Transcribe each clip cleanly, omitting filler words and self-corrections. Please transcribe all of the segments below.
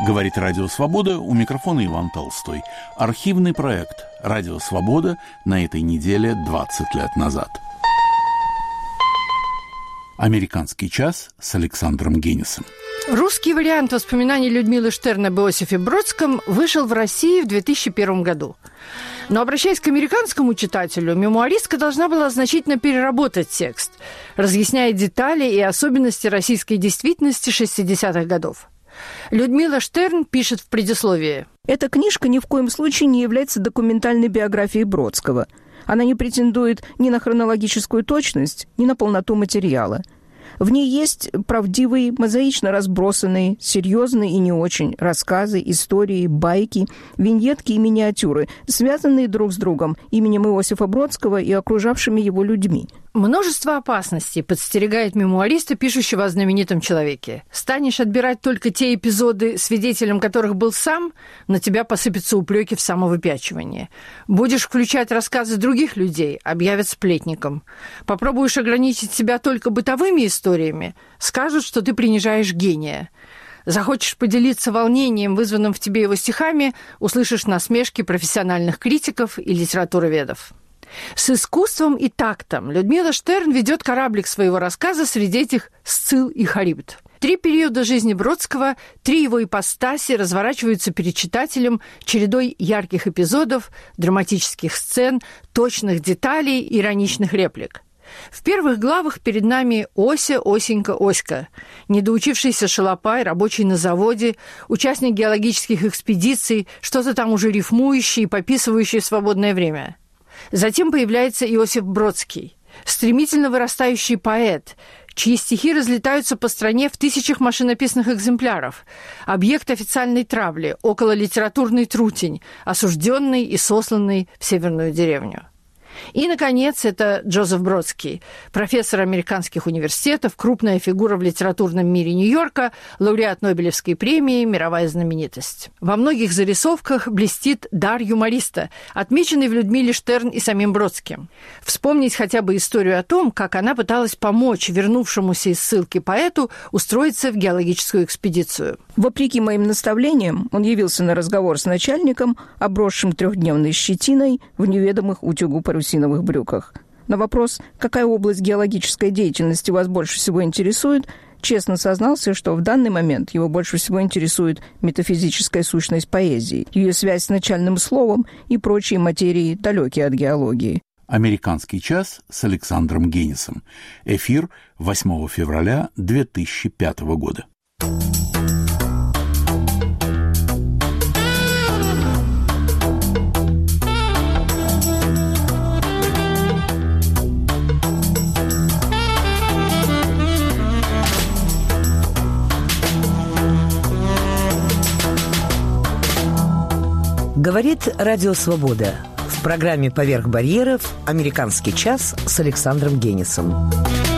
Говорит Радио Свобода, у микрофона Иван Толстой. Архивный проект «Радио Свобода» на этой неделе 20 лет назад. «Американский час» с Александром Генисом. Русский вариант воспоминаний Людмилы Штерн об Иосифе Бродском вышел в России в 2001 году. Но, обращаясь к американскому читателю, мемуаристка должна была значительно переработать текст, разъясняя детали и особенности российской действительности 60-х годов. Людмила Штерн пишет в предисловии: «Эта книжка ни в коем случае не является документальной биографией Бродского. Она не претендует ни на хронологическую точность, ни на полноту материала. В ней есть правдивые, мозаично разбросанные, серьезные и не очень рассказы, истории, байки, виньетки и миниатюры, связанные друг с другом именем Иосифа Бродского и окружавшими его людьми. Множество опасностей подстерегает мемуариста, пишущего о знаменитом человеке. Станешь отбирать только те эпизоды, свидетелем которых был сам, на тебя посыпятся упреки в самовыпячивании. Будешь включать рассказы других людей, объявят сплетником. Попробуешь ограничить себя только бытовыми историями, скажут, что ты принижаешь гения. Захочешь поделиться волнением, вызванным в тебе его стихами, услышишь насмешки профессиональных критиков и литературоведов. С искусством и тактом Людмила Штерн ведет кораблик своего рассказа среди этих Сцилл и Харибд. 3 периода жизни Бродского, 3 его ипостаси разворачиваются перед читателем чередой ярких эпизодов, драматических сцен, точных деталей, ироничных реплик. В первых главах перед нами Ося, Осенька, Оська, недоучившийся шалопай, рабочий на заводе, участник геологических экспедиций, что-то там уже рифмующий и пописывающий в свободное время. Затем появляется Иосиф Бродский, стремительно вырастающий поэт, чьи стихи разлетаются по стране в тысячах машинописных экземпляров, объект официальной травли, окололитературный трутень, осужденный и сосланный в северную деревню. И, наконец, это Джозеф Бродский, профессор американских университетов, крупная фигура в литературном мире Нью-Йорка, лауреат Нобелевской премии, мировая знаменитость. Во многих зарисовках блестит дар юмориста, отмеченный в Людмиле Штерн и самим Бродским. Вспомнить хотя бы историю о том, как она пыталась помочь вернувшемуся из ссылки поэту устроиться в геологическую экспедицию. Вопреки моим наставлениям, он явился на разговор с начальником, обросшим 3-дневной щетиной в неведомых утюгу парусиновых брюках. На вопрос, какая область геологической деятельности вас больше всего интересует, честно сознался, что в данный момент его больше всего интересует метафизическая сущность поэзии, ее связь с начальным словом и прочие материи, далекие от геологии. «Американский час» с Александром Генисом. Эфир 8 февраля 2005 года. Говорит Радио Свобода. В программе «Поверх барьеров» «Американский час» с Александром Генисом.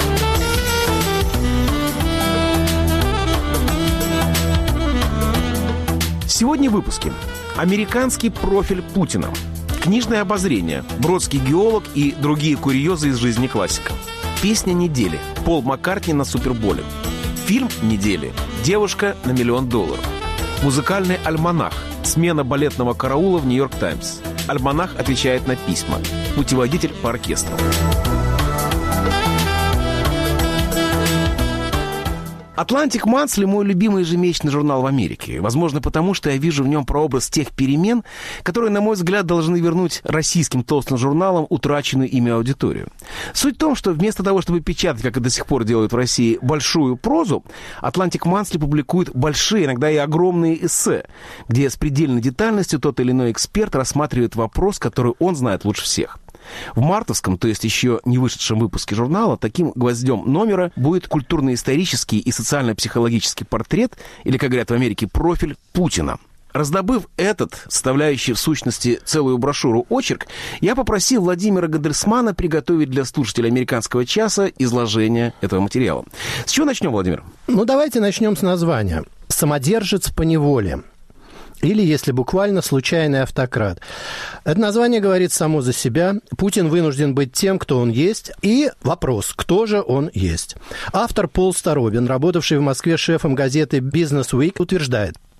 Сегодня в выпуске. Американский профиль Путина. Книжное обозрение. Бродский геолог и другие курьезы из жизни классика. Песня недели. Пол Маккартни на Суперболе. Фильм недели. Девушка на $1 миллион. Музыкальный альманах. Смена балетного караула в «Нью-Йорк Таймс». Альманах отвечает на письма. Путеводитель по оркестру. «Атлантик Монthly» — мой любимый ежемесячный журнал в Америке. Возможно, потому что я вижу в нем прообраз тех перемен, которые, на мой взгляд, должны вернуть российским толстым журналам утраченную ими аудиторию. Суть в том, что вместо того, чтобы печатать, как это до сих пор делают в России, большую прозу, «Атлантик Монthly» публикует большие, иногда и огромные эссе, где с предельной детальностью тот или иной эксперт рассматривает вопрос, который он знает лучше всех. В мартовском, то есть еще не вышедшем выпуске журнала, таким гвоздем номера будет культурно-исторический и социально-психологический портрет, или, как говорят в Америке, профиль Путина. Раздобыв этот, составляющий в сущности целую брошюру очерк, я попросил Владимира Гадельсмана приготовить для слушателей «Американского часа» изложение этого материала. С чего начнем, Владимир? Давайте начнем с названия. «Самодержец по неволе». Или, если буквально, случайный автократ. Это название говорит само за себя. Путин вынужден быть тем, кто он есть. И вопрос, кто же он есть. Автор Пол Старобин, работавший в Москве шефом газеты «Бизнес Уик», утверждает: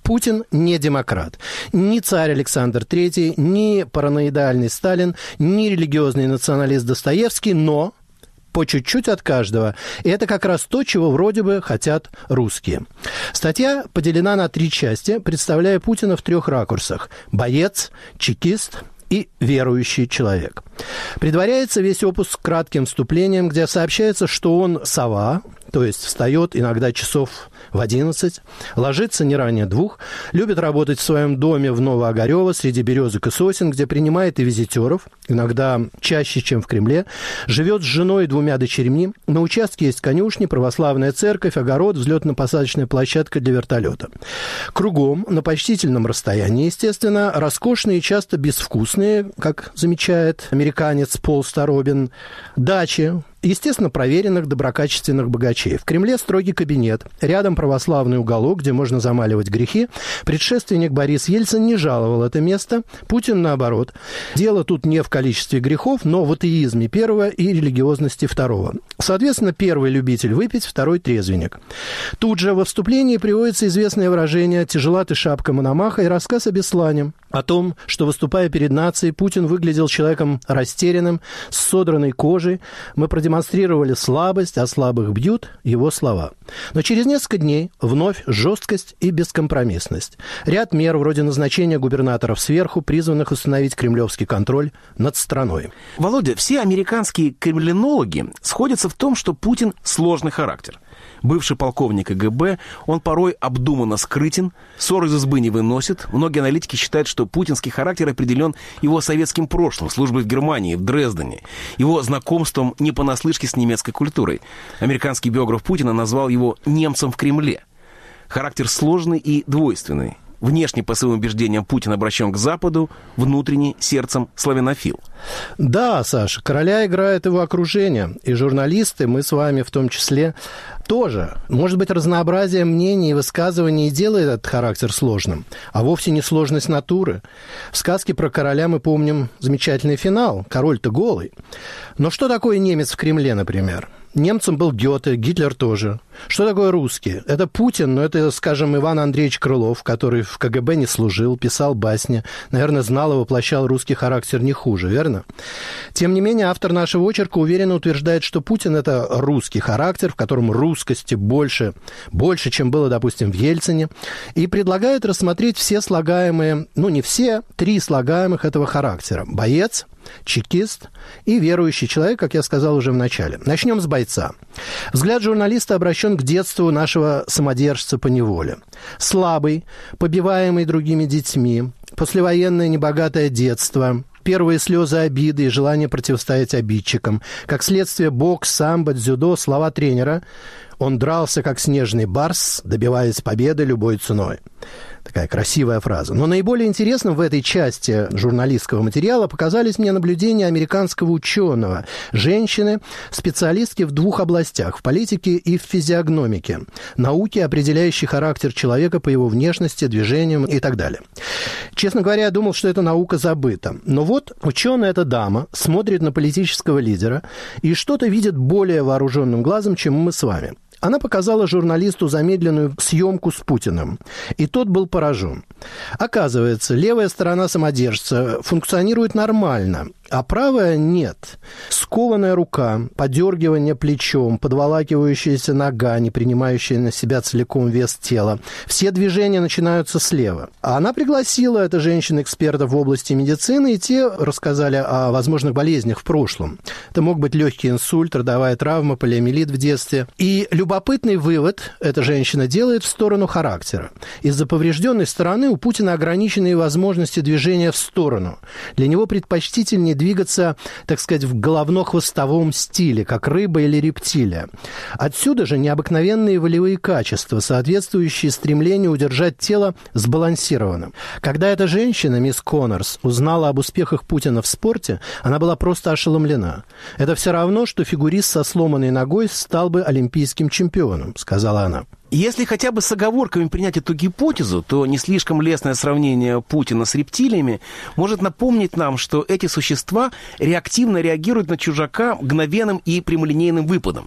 Путин не демократ. Ни царь Александр III, ни параноидальный Сталин, ни религиозный националист Достоевский, но по чуть-чуть от каждого. И это как раз то, чего вроде бы хотят русские. Статья поделена на 3 части, представляя Путина в 3 ракурсах. Боец, чекист и верующий человек. Предваряется весь опус кратким вступлением, где сообщается, что он сова, то есть встает иногда часов в 11, ложится не ранее 2, любит работать в своем доме в Новоогарёво среди березок и сосен, где принимает и визитеров, иногда чаще, чем в Кремле, живет с женой и 2 дочерьми, на участке есть конюшни, православная церковь, огород, взлетно-посадочная площадка для вертолета. Кругом, на почтительном расстоянии, естественно, роскошные и часто безвкусные, как замечает американец Пол Старобин, дачи, естественно, проверенных доброкачественных богачей. В Кремле строгий кабинет, рядом православный уголок, где можно замаливать грехи. Предшественник Борис Ельцин не жаловал это место, Путин наоборот. Дело тут не в количестве грехов, но в атеизме первого и религиозности второго. Соответственно, первый любитель выпить, второй трезвенник. Тут же во вступлении приводится известное выражение «тяжела ты шапка Мономаха» и рассказ о Беслане, о том, что, выступая перед нацией, Путин выглядел человеком растерянным, с содранной кожей. Мы продемонстрировали слабость, а слабых бьют, его слова. Но через несколько дней вновь жесткость и бескомпромиссность. Ряд мер, вроде назначения губернаторов сверху, призванных установить кремлевский контроль над страной. Володя, все американские кремлинологи сходятся в том, что Путин сложный характер. Бывший полковник КГБ, он порой обдуманно скрытен, ссор из избы не выносит. Многие аналитики считают, что путинский характер определен его советским прошлым, службой в Германии, в Дрездене, его знакомством не понаслышке с немецкой культурой. Американский биограф Путина назвал его «немцем в Кремле». Характер сложный и двойственный. Внешне, по своим убеждениям, Путин обращен к Западу, внутренне сердцем славянофил. Да, Саша, короля играет его окружение. И журналисты, мы с вами в том числе, тоже. Может быть, разнообразие мнений и высказываний делает этот характер сложным, а вовсе не сложность натуры. В сказке про короля мы помним замечательный финал. Король-то голый. Но что такое немец в Кремле, например? Немцем был Гёте, Гитлер тоже. Что такое русский? Это Путин, но это, скажем, Иван Андреевич Крылов, который в КГБ не служил, писал басни. Наверное, знал и воплощал русский характер не хуже, верно? Тем не менее, автор нашего очерка уверенно утверждает, что Путин – это русский характер, в котором русскости больше, чем было, допустим, в Ельцине, и предлагает рассмотреть все слагаемые, ну не все, 3 слагаемых этого характера. Боец, чекист и верующий человек, как я сказал уже в начале. Начнем с бойца. Взгляд журналиста обращен к детству нашего самодержца поневоле. Слабый, побиваемый другими детьми, послевоенное небогатое детство, первые слезы обиды и желание противостоять обидчикам. Как следствие, бокс, самбо, дзюдо, слова тренера. Он дрался, как снежный барс, добиваясь победы любой ценой. Такая красивая фраза. Но наиболее интересным в этой части журналистского материала показались мне наблюдения американского ученого, женщины, специалистки в 2 областях, в политике и в физиогномике, науке, определяющей характер человека по его внешности, движениям и так далее. Честно говоря, я думал, что эта наука забыта. Но вот ученая, эта дама, смотрит на политического лидера и что-то видит более вооруженным глазом, чем мы с вами. Она показала журналисту замедленную съемку с Путиным, и тот был поражен. Оказывается, левая сторона самодержца функционирует нормально, а правая нет. Скованная рука, подергивание плечом, подволакивающаяся нога, не принимающая на себя целиком вес тела. Все движения начинаются слева. А она пригласила, эта женщина, экспертов в области медицины, и те рассказали о возможных болезнях в прошлом. Это мог быть легкий инсульт, родовая травма, полиомиелит в детстве. И любопытный вывод эта женщина делает в сторону характера. Из-за поврежденной стороны у Путина ограниченные возможности движения в сторону. Для него предпочтительнее двигаться, так сказать, в головно-хвостовом стиле, как рыба или рептилия. Отсюда же необыкновенные волевые качества, соответствующие стремлению удержать тело сбалансированным. Когда эта женщина, мисс Коннорс, узнала об успехах Путина в спорте, она была просто ошеломлена. Это все равно, что фигурист со сломанной ногой стал бы олимпийским чемпионом, сказала она. Если хотя бы с оговорками принять эту гипотезу, то не слишком лестное сравнение Путина с рептилиями может напомнить нам, что эти существа реактивно реагируют на чужака мгновенным и прямолинейным выпадом.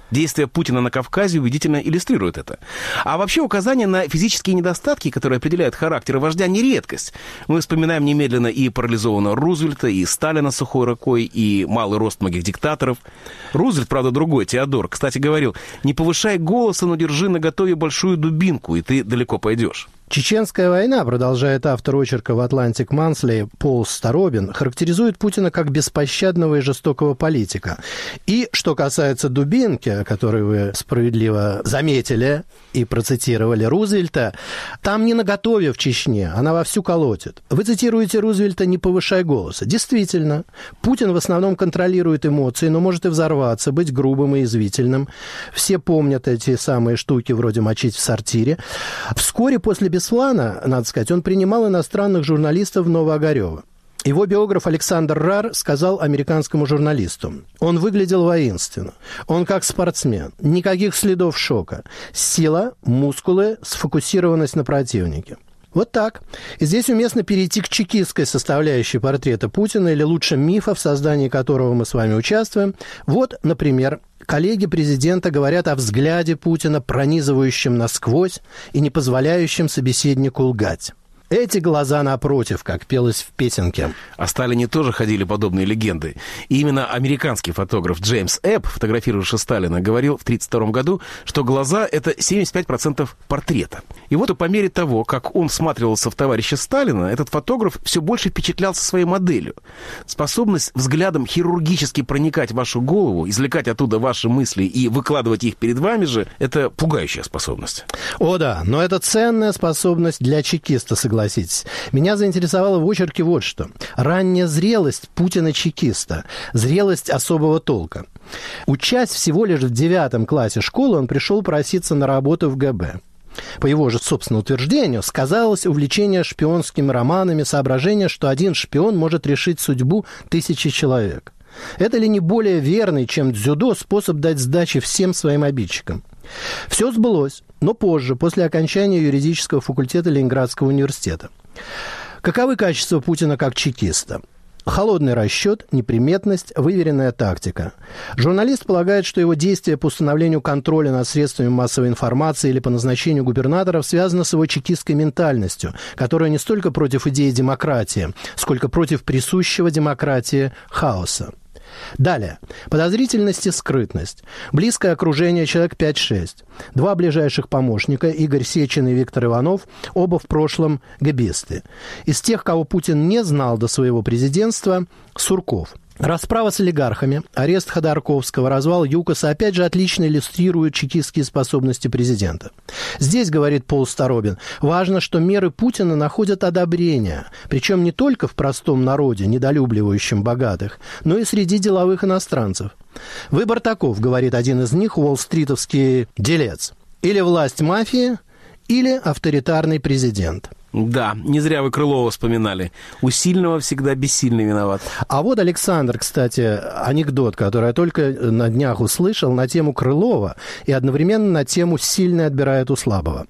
Действия Путина на Кавказе убедительно иллюстрируют это. А вообще указания на физические недостатки, которые определяют характер вождя, не редкость. Мы вспоминаем немедленно и парализованного Рузвельта, и Сталина сухой рукой, и малый рост многих диктаторов. Рузвельт, правда, другой, Теодор, кстати, говорил: не повышай голоса, но держи наготове большую дубинку, и ты далеко пойдешь. Чеченская война, продолжает автор очерка в «Atlantic Monthly» Пол Старобин, характеризует Путина как беспощадного и жестокого политика. И что касается дубинки, которую вы справедливо заметили и процитировали Рузвельта, там не наготове в Чечне, она вовсю колотит. Вы цитируете Рузвельта «не повышай голоса». Действительно, Путин в основном контролирует эмоции, но может и взорваться, быть грубым и язвительным. Все помнят эти самые штуки вроде «мочить в сортире». Вскоре после Беслана, надо сказать, он принимал иностранных журналистов в Новоогарево. Его биограф Александр Рар сказал американскому журналисту: он выглядел воинственно, он как спортсмен, никаких следов шока, сила, мускулы, сфокусированность на противнике. Вот так. И здесь уместно перейти к чекистской составляющей портрета Путина, или лучше мифа, в создании которого мы с вами участвуем. Вот, например, коллеги президента говорят о взгляде Путина, пронизывающем насквозь и не позволяющем собеседнику лгать. Эти глаза напротив, как пелось в песенке. О Сталине тоже ходили подобные легенды. И именно американский фотограф Джеймс Эбб, фотографировавший Сталина, говорил в 1932 году, что глаза — это 75% портрета. И вот по мере того, как он всматривался в товарища Сталина, этот фотограф все больше впечатлялся своей моделью. Способность взглядом хирургически проникать в вашу голову, извлекать оттуда ваши мысли и выкладывать их перед вами же — это пугающая способность. О да, но это ценная способность для чекиста, согласитесь. Меня заинтересовало в очерке вот что. Ранняя зрелость Путина-чекиста. Зрелость особого толка. Учась всего лишь в 9 классе школы, он пришел проситься на работу в ГБ. По его же собственному утверждению, сказалось увлечение шпионскими романами, соображение, что один шпион может решить судьбу 1000 человек. Это ли не более верный, чем дзюдо, способ дать сдачи всем своим обидчикам? Все сбылось, но позже, после окончания юридического факультета Ленинградского университета. Каковы качества Путина как чекиста? Холодный расчет, неприметность, выверенная тактика. Журналист полагает, что его действия по установлению контроля над средствами массовой информации или по назначению губернаторов связаны с его чекистской ментальностью, которая не столько против идеи демократии, сколько против присущего демократии хаоса. Далее. Подозрительность и скрытность. Близкое окружение, человек 5-6. 2 ближайших помощника, Игорь Сечин и Виктор Иванов, оба в прошлом гэбисты. Из тех, кого Путин не знал до своего президентства, Сурков. Расправа с олигархами, арест Ходорковского, развал ЮКОСа опять же отлично иллюстрируют чекистские способности президента. Здесь, говорит Пол Старобин, важно, что меры Путина находят одобрение, причем не только в простом народе, недолюбливающем богатых, но и среди деловых иностранцев. Выбор таков, говорит один из них, уолл-стритовский делец. Или власть мафии, или авторитарный президент. Да, не зря вы Крылова вспоминали. У сильного всегда бессильный виноват. А вот, Александр, кстати, анекдот, который я только на днях услышал на тему Крылова и одновременно на тему «сильный отбирает у слабого».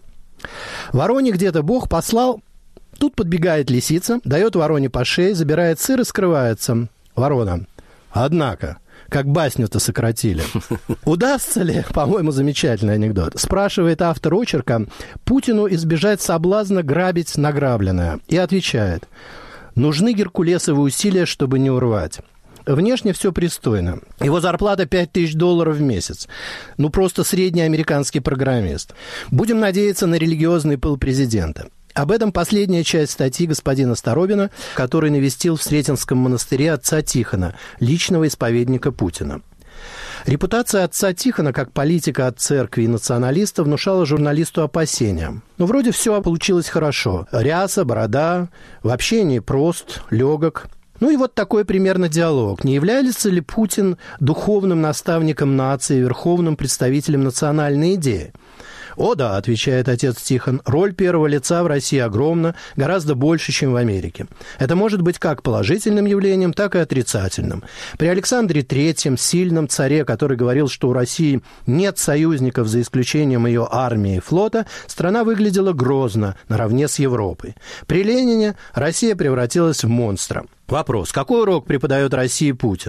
Вороне где-то Бог послал, тут подбегает лисица, дает вороне по шее, забирает сыр и скрывается. Ворона: однако, как басню-то сократили. Удастся ли, по-моему, замечательный анекдот, спрашивает автор очерка, Путину избежать соблазна грабить награбленное. И отвечает: нужны геркулесовые усилия, чтобы не урвать. Внешне все пристойно. Его зарплата $5000 в месяц. Ну, просто средний американский программист. Будем надеяться на религиозный пыл президента. Об этом последняя часть статьи господина Старобина, который навестил в Сретенском монастыре отца Тихона, личного исповедника Путина. Репутация отца Тихона как политика от церкви и националиста внушала журналисту опасения. Ну, вроде все получилось хорошо. Ряса, борода, в общении прост, легок. Ну и вот такой примерно диалог. Не является ли Путин духовным наставником нации, верховным представителем национальной идеи? «О да», — отвечает отец Тихон, — «роль первого лица в России огромна, гораздо больше, чем в Америке. Это может быть как положительным явлением, так и отрицательным. При Александре III, сильном царе, который говорил, что у России нет союзников за исключением ее армии и флота, страна выглядела грозно, наравне с Европой. При Ленине Россия превратилась в монстра». Вопрос: какой урок преподает России Путин?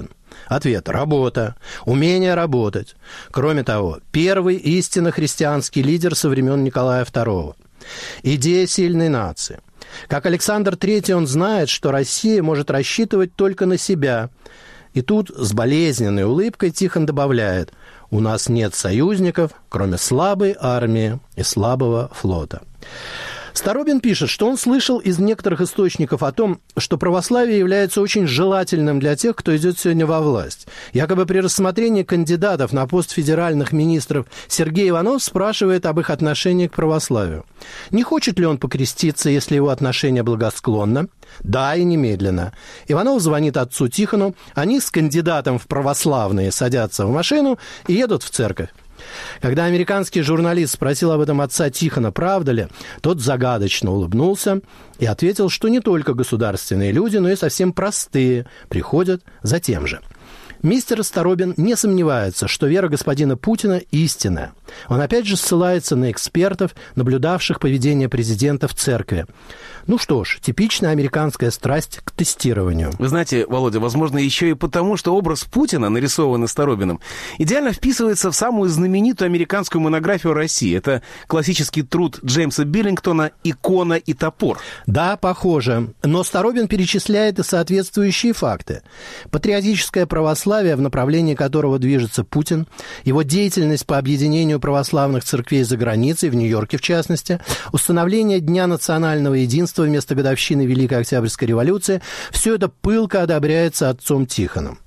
Ответ – работа, умение работать. Кроме того, первый истинно христианский лидер со времен Николая II. Идея сильной нации. Как Александр III, он знает, что Россия может рассчитывать только на себя. И тут с болезненной улыбкой Тихон добавляет: у нас нет союзников, кроме слабой армии и слабого флота. Старобин пишет, что он слышал из некоторых источников о том, что православие является очень желательным для тех, кто идет сегодня во власть. Якобы при рассмотрении кандидатов на пост федеральных министров Сергей Иванов спрашивает об их отношении к православию. Не хочет ли он покреститься, если его отношение благосклонно? Да, и немедленно. Иванов звонит отцу Тихону, они с кандидатом в православные садятся в машину и едут в церковь. Когда американский журналист спросил об этом отца Тихона, правда ли, тот загадочно улыбнулся и ответил, что не только государственные люди, но и совсем простые приходят за тем же. Мистер Старобин не сомневается, что вера господина Путина истинная. Он опять же ссылается на экспертов, наблюдавших поведение президента в церкви. Ну что ж, типичная американская страсть к тестированию. Вы знаете, Володя, возможно, еще и потому, что образ Путина, нарисованный Старобиным, идеально вписывается в самую знаменитую американскую монографию России. Это классический труд Джеймса Биллингтона «Икона и топор». Да, похоже. Но Старобин перечисляет и соответствующие факты. Патриотическое православие, в направлении которого движется Путин, его деятельность по объединению православных церквей за границей, в Нью-Йорке в частности, установление Дня национального единства вместо годовщины Великой Октябрьской революции, все это пылко одобряется отцом Тихоном.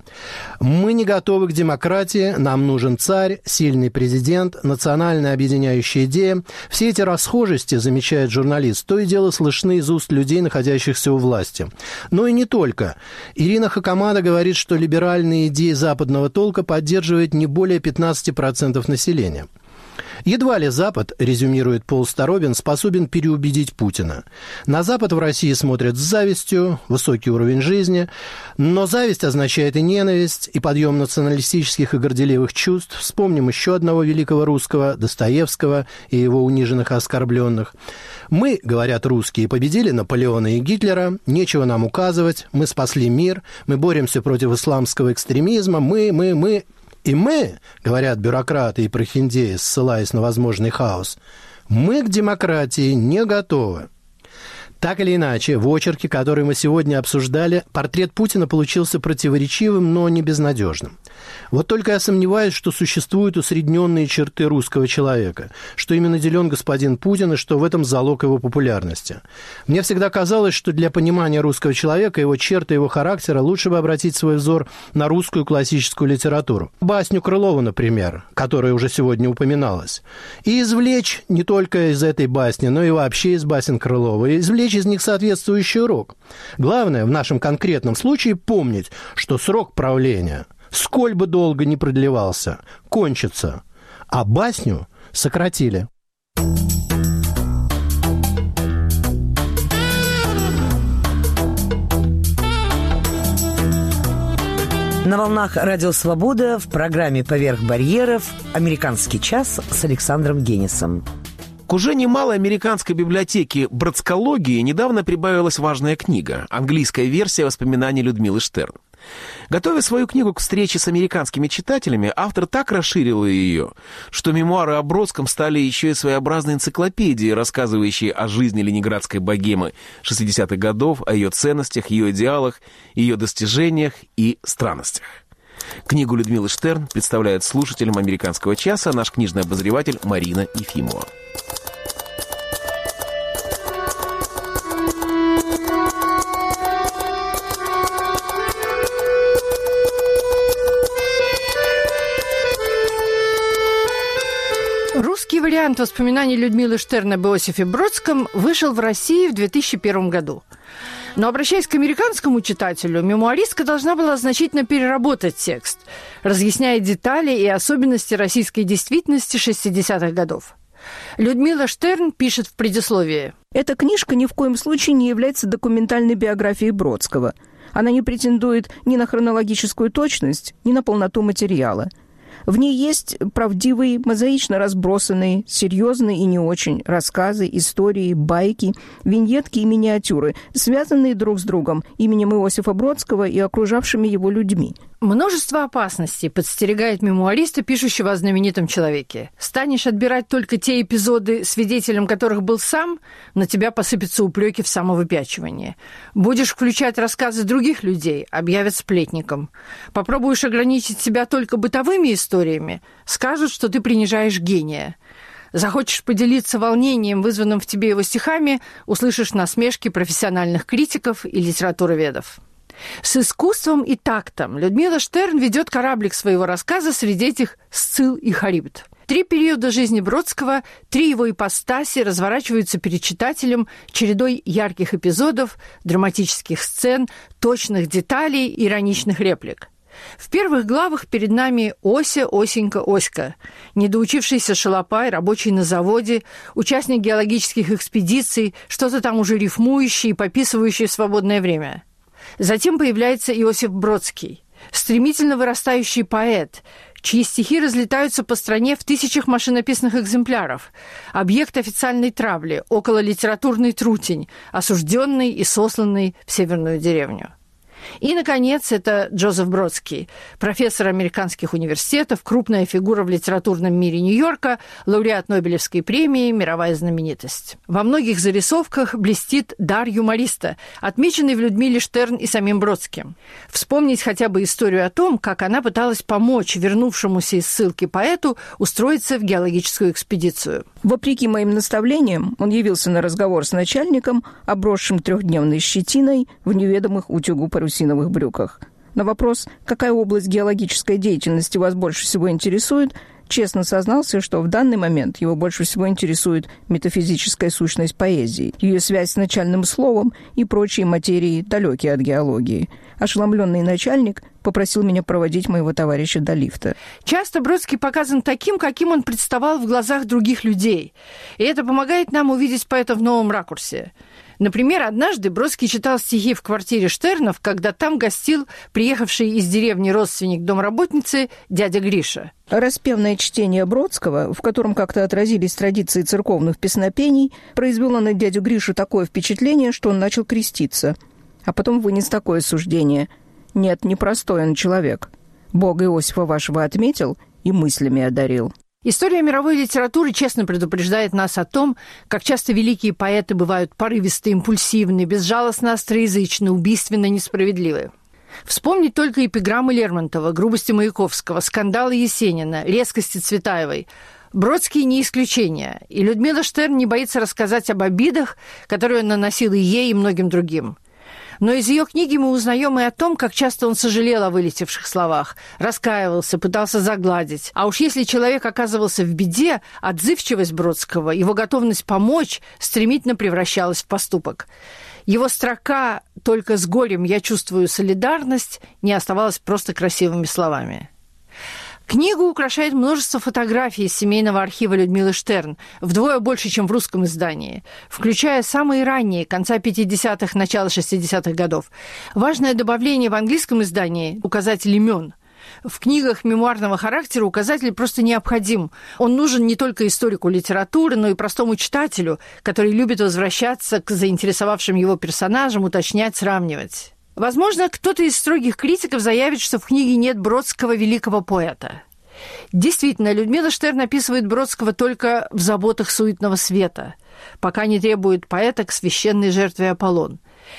Мы не готовы к демократии, нам нужен царь, сильный президент, национальная объединяющая идея. Все эти расхожести, замечает журналист, то и дело слышны из уст людей, находящихся у власти. Но и не только. Ирина Хакамада говорит, что либеральные идеи западного толка поддерживает не более 15% населения. Едва ли Запад, резюмирует Пол Старобин, способен переубедить Путина. На Запад в России смотрят с завистью, высокий уровень жизни, но зависть означает и ненависть, и подъем националистических и горделивых чувств. Вспомним еще одного великого русского, Достоевского и его униженных и оскорбленных. Мы, говорят русские, победили Наполеона и Гитлера, нечего нам указывать, мы спасли мир, мы боремся против исламского экстремизма, мы... И мы, говорят бюрократы и прохиндеи, ссылаясь на возможный хаос, мы к демократии не готовы. Так или иначе, в очерке, который мы сегодня обсуждали, портрет Путина получился противоречивым, но не безнадежным. Вот только я сомневаюсь, что существуют усредненные черты русского человека, что ими наделен господин Путин и что в этом залог его популярности. Мне всегда казалось, что для понимания русского человека, его черты, его характера лучше бы обратить свой взор на русскую классическую литературу. Басню Крылова, например, которая уже сегодня упоминалась. И извлечь не только из этой басни, но и вообще из басен Крылова, извлечь из них соответствующий урок. Главное в нашем конкретном случае помнить, что срок правления, сколь бы долго ни продлевался, кончится, а басню сократили. На волнах «Радио Свобода» в программе «Поверх барьеров» «Американский час» с Александром Генисом. К уже немалой американской библиотеке братскологии недавно прибавилась важная книга, английская версия воспоминаний Людмилы Штерн. Готовя свою книгу к встрече с американскими читателями, автор так расширила ее, что мемуары о Бродском стали еще и своеобразной энциклопедией, рассказывающей о жизни ленинградской богемы 60-х годов, о ее ценностях, ее идеалах, ее достижениях и странностях. Книгу Людмилы Штерн представляет слушателям «Американского часа» наш книжный обозреватель Марина Ефимова. Русский вариант воспоминаний Людмилы Штерн об Иосифе Бродском вышел в России в 2001 году. Но, обращаясь к американскому читателю, мемуаристка должна была значительно переработать текст, разъясняя детали и особенности российской действительности 60-х годов. Людмила Штерн пишет в предисловии. Эта книжка ни в коем случае не является документальной биографией Бродского. Она не претендует ни на хронологическую точность, ни на полноту материала. В ней есть правдивые, мозаично разбросанные, серьезные и не очень рассказы, истории, байки, виньетки и миниатюры, связанные друг с другом именем Иосифа Бродского и окружавшими его людьми. Множество опасностей подстерегает мемуариста, пишущего о знаменитом человеке. Станешь отбирать только те эпизоды, свидетелем которых был сам, на тебя посыпятся упреки в самовыпячивании. Будешь включать рассказы других людей, объявят сплетником. Попробуешь ограничить себя только бытовыми историями, скажут, что ты принижаешь гения. Захочешь поделиться волнением, вызванным в тебе его стихами, услышишь насмешки профессиональных критиков и литературоведов. С искусством и тактом Людмила Штерн ведет кораблик своего рассказа среди этих Сцилл и Харибд. 3 периода жизни Бродского, 3 его ипостаси разворачиваются перед читателем чередой ярких эпизодов, драматических сцен, точных деталей, ироничных реплик. В первых главах перед нами Ося, Осенька, Оська, недоучившийся шалопай, рабочий на заводе, участник геологических экспедиций, что-то там уже рифмующий и пописывающий в свободное время. Затем появляется Иосиф Бродский, стремительно вырастающий поэт, чьи стихи разлетаются по стране в тысячах машинописных экземпляров, объект официальной травли, окололитературный трутень, осужденный и сосланный в северную деревню. И, наконец, это Джозеф Бродский, профессор американских университетов, крупная фигура в литературном мире Нью-Йорка, лауреат Нобелевской премии, мировая знаменитость. Во многих зарисовках блестит дар юмориста, отмеченный в Людмиле Штерн и самим Бродским. Вспомнить хотя бы историю о том, как она пыталась помочь вернувшемуся из ссылки поэту устроиться в геологическую экспедицию. Вопреки моим наставлениям, он явился на разговор с начальником, обросшим 3-дневной щетиной в неведомых утюгу парусиновых брюках. На вопрос, какая область геологической деятельности вас больше всего интересует, честно сознался, что в данный момент его больше всего интересует метафизическая сущность поэзии, ее связь с начальным словом и прочие материи, далекие от геологии. Ошеломленный начальник попросил меня проводить моего товарища до лифта. Часто Бродский показан таким, каким он представал в глазах других людей. И это помогает нам увидеть поэта в новом ракурсе. Например, однажды Бродский читал стихи в квартире Штернов, когда там гостил приехавший из деревни родственник домработницы дядя Гриша. Распевное чтение Бродского, в котором как-то отразились традиции церковных песнопений, произвело на дядю Гришу такое впечатление, что он начал креститься. А потом вынес такое суждение: «Нет, непростой он человек. Бог Иосифа вашего отметил и мыслями одарил». История мировой литературы честно предупреждает нас о том, как часто великие поэты бывают порывисты, импульсивны, безжалостно остроязычны, убийственно несправедливы. Вспомнить только эпиграммы Лермонтова, грубости Маяковского, скандалы Есенина, резкости Цветаевой. Бродский не исключение, и Людмила Штерн не боится рассказать об обидах, которые он наносил и ей, и многим другим. Но из ее книги мы узнаем и о том, как часто он сожалел о вылетевших словах, раскаивался, пытался загладить. А уж если человек оказывался в беде, отзывчивость Бродского, его готовность помочь стремительно превращалась в поступок. Его строка «Только с горем я чувствую солидарность» не оставалась просто красивыми словами. Книгу украшает множество фотографий из семейного архива Людмилы Штерн, вдвое больше, чем в русском издании, включая самые ранние, конца 50-х, начала 60-х годов. Важное добавление в английском издании – указатель имен. В книгах мемуарного характера указатель просто необходим. Он нужен не только историку литературы, но и простому читателю, который любит возвращаться к заинтересовавшим его персонажам, уточнять, сравнивать. Возможно, кто-то из строгих критиков заявит, что в книге нет Бродского великого поэта. Действительно, Людмила Штерн описывает Бродского только в заботах суетного света, пока не требует поэта к священной жертве Аполлон.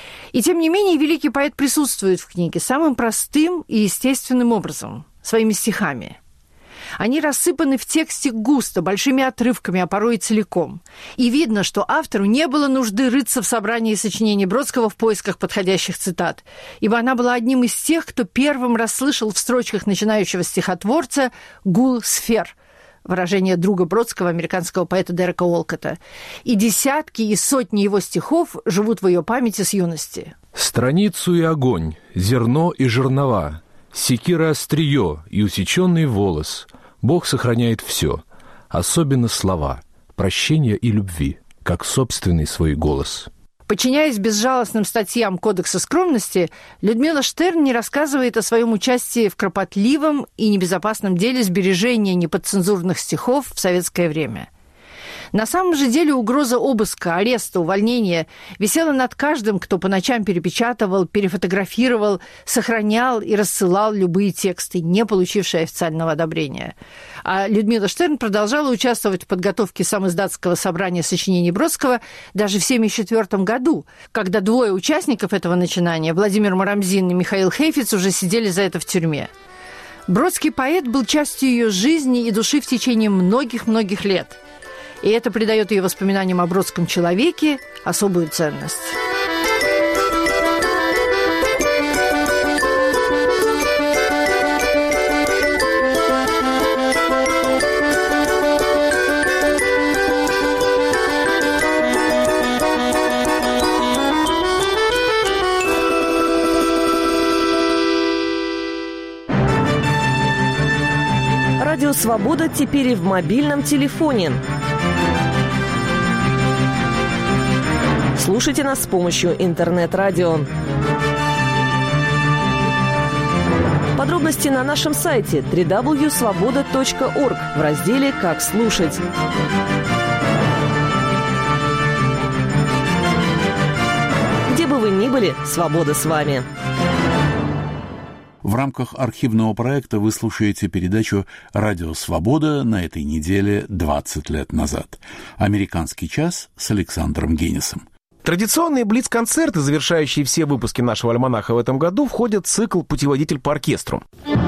И тем не менее, великий поэт присутствует в книге самым простым и естественным образом, своими стихами. Они рассыпаны в тексте густо, большими отрывками, а порой и целиком. И видно, что автору не было нужды рыться в собрании сочинений Бродского в поисках подходящих цитат, ибо она была одним из тех, кто первым расслышал в строчках начинающего стихотворца гул сфер, выражение друга Бродского, американского поэта Дерека Уолкотта. И десятки и сотни его стихов живут в ее памяти с юности. «Страницу и огонь, зерно и жернова, секира острие и усеченный волос. Бог сохраняет все, особенно слова, прощения и любви, как собственный свой голос». Подчиняясь безжалостным статьям Кодекса скромности, Людмила Штерн не рассказывает о своем участии в кропотливом и небезопасном деле сбережения неподцензурных стихов в советское время. На самом же деле угроза обыска, ареста, увольнения висела над каждым, кто по ночам перепечатывал, перефотографировал, сохранял и рассылал любые тексты, не получившие официального одобрения. А Людмила Штерн продолжала участвовать в подготовке самиздатского собрания сочинений Бродского даже в 1974 году, когда двое участников этого начинания, Владимир Марамзин и Михаил Хейфиц, уже сидели за это в тюрьме. Бродский поэт был частью ее жизни и души в течение многих-многих лет. И это придает ее воспоминаниям о бродском человеке особую ценность. Радио «Свобода» теперь и в мобильном телефоне. Слушайте нас с помощью интернет-радио. Подробности на нашем сайте www.svoboda.org в разделе «Как слушать». Где бы вы ни были, свобода с вами. В рамках архивного проекта вы слушаете передачу «Радио Свобода» на этой неделе 20 лет назад. «Американский час» с Александром Генисом. Традиционные блиц-концерты, завершающие все выпуски нашего альманаха в этом году, входят в цикл «Путеводитель по оркестру».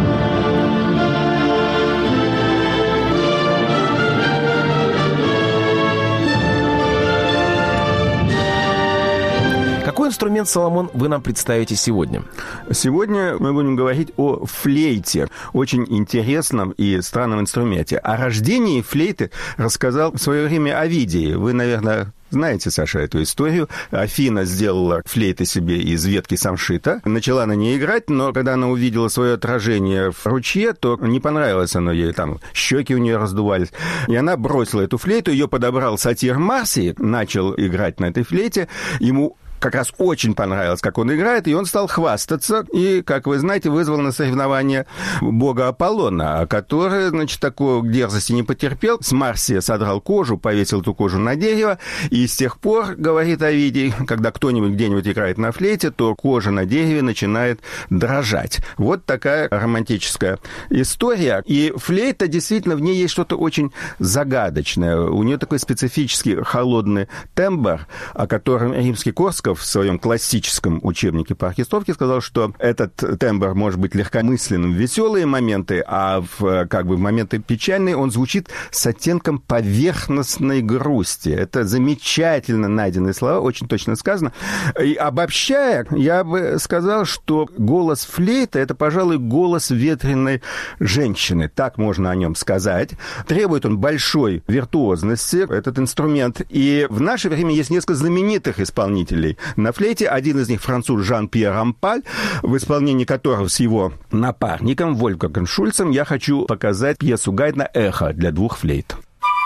Какой инструмент, Соломон, вы нам представите сегодня? Сегодня мы будем говорить о флейте, очень интересном и странном инструменте. О рождении флейты рассказал в свое время Овидий. Вы, наверное, знаете, Саша, эту историю. Афина сделала флейты себе из ветки самшита, начала на ней играть, но когда она увидела свое отражение в ручье, то не понравилось оно ей, там щеки у нее раздувались. И она бросила эту флейту, ее подобрал сатир Марсий, начал играть на этой флейте. Ему как раз очень понравилось, как он играет, и он стал хвастаться, и, как вы знаете, вызвал на соревнование бога Аполлона, который, значит, такой дерзости не потерпел, с Марсия содрал кожу, повесил эту кожу на дерево, и с тех пор, говорит Овидий, когда кто-нибудь где-нибудь играет на флейте, то кожа на дереве начинает дрожать. Вот такая романтическая история, и флейта, действительно, в ней есть что-то очень загадочное, у нее такой специфический холодный тембр, о котором Римский-Корсаков в своем классическом учебнике по оркестровке сказал, что этот тембр может быть легкомысленным в веселые моменты, а в моменты печальные он звучит с оттенком поверхностной грусти. Это замечательно найденные слова, очень точно сказано. И обобщая, я бы сказал, что голос флейты — это, пожалуй, голос ветреной женщины. Так можно о нем сказать. Требует он большой виртуозности, этот инструмент. И в наше время есть несколько знаменитых исполнителей на флейте. Один из них француз Жан-Пьер Рампаль, в исполнении которого с его напарником Вольфгангом Шульцем я хочу показать пьесу Гайдна «Эхо» для двух флейт.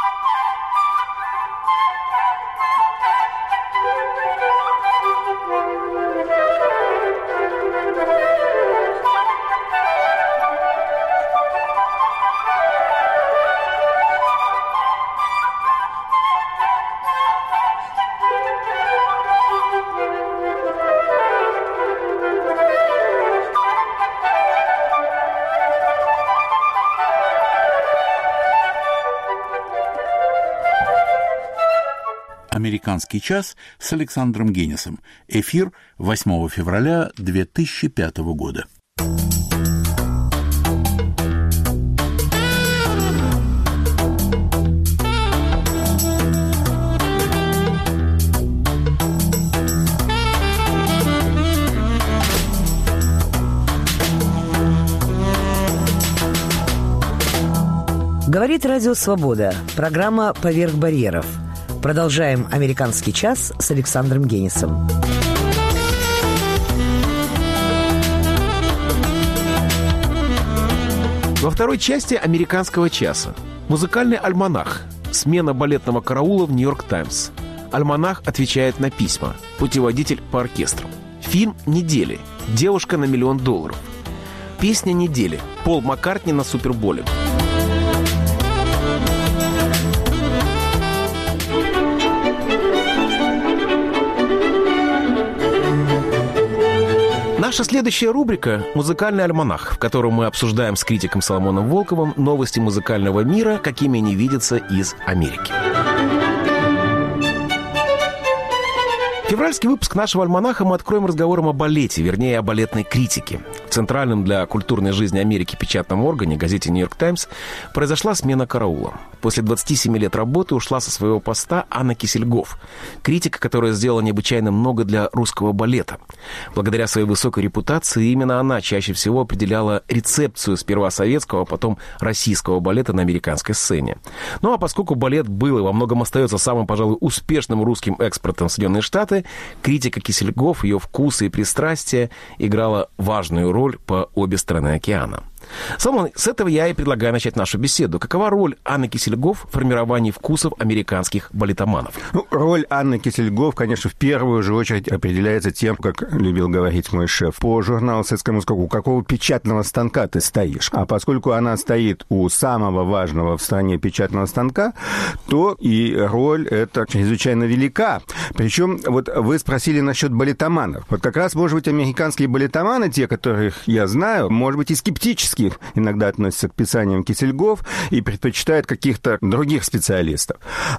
«Американский час» с Александром Генисом. Эфир 8 февраля 2005 года. Говорит Радио Свобода. Программа «Поверх барьеров». Продолжаем «Американский час» с Александром Генисом. Во второй части «Американского часа» музыкальный альманах. Смена балетного караула в «Нью-Йорк Таймс». Альманах отвечает на письма. Путеводитель по оркестру. Фильм недели. Девушка на $1 миллион. Песня недели. Пол Маккартни на Суперболе. Наша следующая рубрика – «Музыкальный альманах», в котором мы обсуждаем с критиком Соломоном Волковым новости музыкального мира, какими они видятся из Америки. Февральский выпуск нашего альманаха мы откроем разговором о балете, вернее, о балетной критике. В центральном для культурной жизни Америки печатном органе, газете «Нью-Йорк Таймс», произошла смена караула. После 27 лет работы ушла со своего поста Анна Кисельгоф, критика, которая сделала необычайно много для русского балета. Благодаря своей высокой репутации именно она чаще всего определяла рецепцию сперва советского, а потом российского балета на американской сцене. Ну а поскольку балет был и во многом остается самым, пожалуй, успешным русским экспортом в Соединенные Штаты, критика Кисельгоф, ее вкусы и пристрастия играла важную роль по обе стороны океана. Соломон, с этого я и предлагаю начать нашу беседу. Какова роль Анны Кисельгоф в формировании вкусов американских балетоманов? Роль Анны Кисельгоф, конечно, в первую же очередь определяется тем, как любил говорить мой шеф, по журналу «Советская музыка», у какого печатного станка ты стоишь. А поскольку она стоит у самого важного в стране печатного станка, то и роль эта чрезвычайно велика. Причем, вот вы спросили насчет балетоманов. Вот как раз, может быть, американские балетоманы, те, которых я знаю, может быть, и скептически иногда относятся к писаниям Кисельгоф и предпочитают каких-то других специалистов.